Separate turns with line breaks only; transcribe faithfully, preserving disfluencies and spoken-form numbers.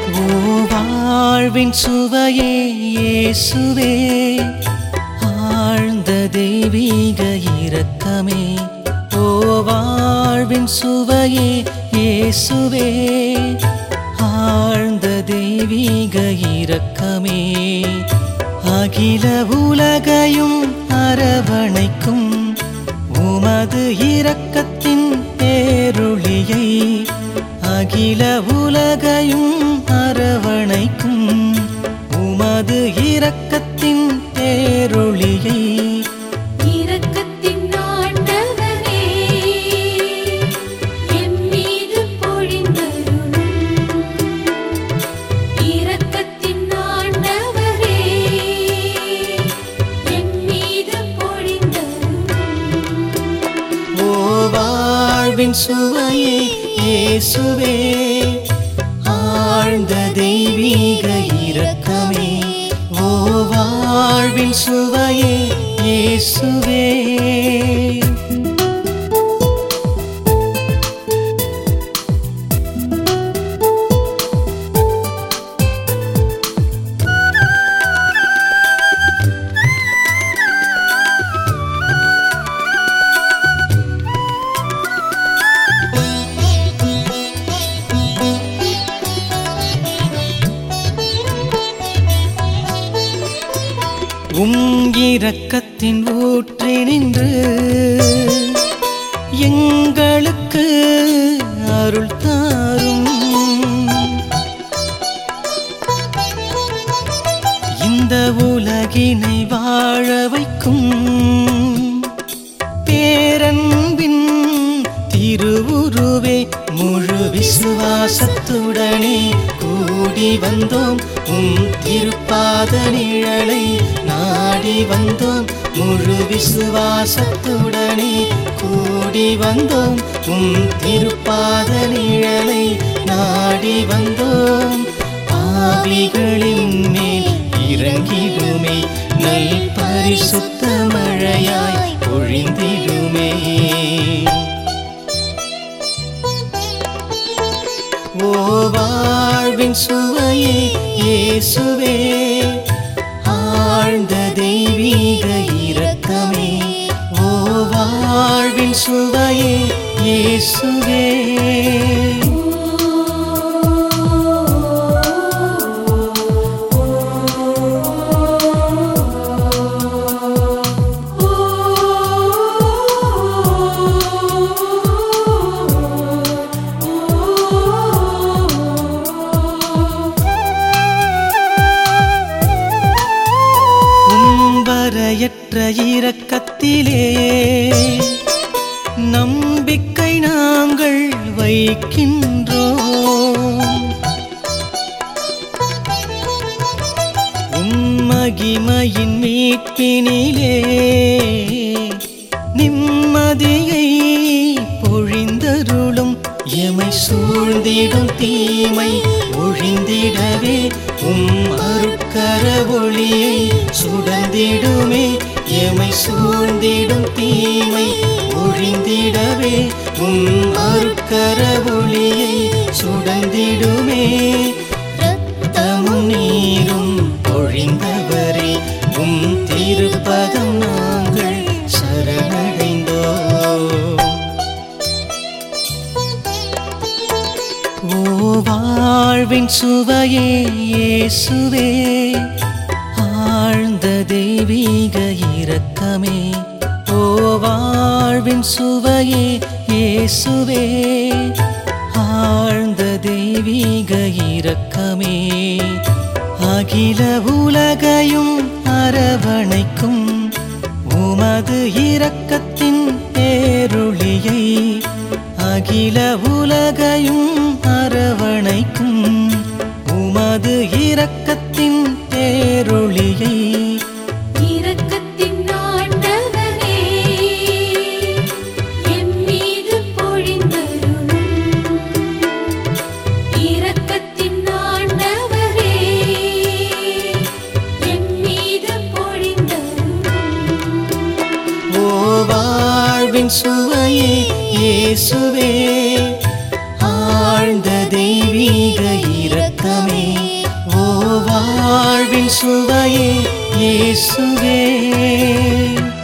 ஓ வாழ்வின் சுவையே இயேசுவே, ஆழ்ந்த தெய்வீக இரக்கமே. ஓ வாழ்வின் சுவையே இயேசுவே, ஆழ்ந்த தெய்வீக இரக்கமே. அகில உலகையும் அரவணைக்கும் உமது இரக்கத்தின் பேரொளியை, அகில உலகையும் அரவணைக்கும் உமது இரக்கத்தின் பேரொளியை.
இரக்கத்தின் ஆண்டவரே, என் மீது பொழிந்தருளும். இரக்கத்தின் ஆண்டவரே, என் மீது பொழிந்தருளும்.
ஓ வாழ்வின் சுவையே இயேசுவே, ஆழ்ந்த தெய்வீக இரக்கமே. ஓ வாழ்வின் சுவையே இயேசுவே. உம் இரக்கத்தின் ஊற்றி நின்று எங்களுக்கு அருள் தாரும். இந்த உலகினை வாழ வைக்கும் பேரன்பின் திருவுருவே, முழு விசுவாசத்துடனே கூடி வந்தோம் உம் திருப்பாத நிழலை நாடி வந்தோம். முழு விசுவாசத்துடனே கூடி வந்தோம் உம் திருப்பாத நிழலை நாடி வந்தோம். பாவிகளின் மேல் இறங்கிடுமே, நல் பரிசுத்த மழையாய் பொழிந்திடுமே. ஓ வாழ்வின் சுவையே இயேசுவே, ஆழ்ந்த தெய்வீக இரக்கமே. ஓ வாழ்வின் சுவையே இயேசுவே. வரையற்ற இரக்கத்திலே நம்பிக்கை நாங்கள் வைக்கின்றோம். உம் மகிமையின் மீட்பினிலே நிம்மதியை பொழிந்தருளும். எமை சூழ்ந்திடும் தீமை ஒழிந்திடவே உம் அருட்கர ஒளியை சுடர்ந்திடுமே. எமை சூழ்ந்திடும் தீமை ஒழிந்திடவே உம் அருட்கர ஒளியை சுடர்ந்திடுமே. இரத்தமும் நீரும் பொழிந்தவரே, உம் திருப்பதம் நாங்கள் சரணடைந்தோம். ஓ வாழ்வின் சுவையே இயேசுவே, ஆழ்ந்த தெய்வீக இரக்கமே. ஓ வாழ்வின் சுவையே இயேசுவே, ஆழ்ந்த தெய்வீக இரக்கமே. அகில உலகையும் அரவணைக்கும் உமது இரக்கத்தின் பேரொளியை, அகில உலகையும் அரவணைக்கும் உமது இரக்கத்தின் பேரொளியை.
இரக்கத்தின் ஆண்டவரே, என் மீது பொழிந்தருளும். இரக்கத்தின் ஆண்டவரே, என் மீது பொழிந்தருளும்.
ஓ வாழ்வின் சுவையே இயேசுவே, ஆழ்ந்த தெய்வீக தெய்வீக இரக்கமே ஓ வாழ்வின் சுவையே இயேசுவே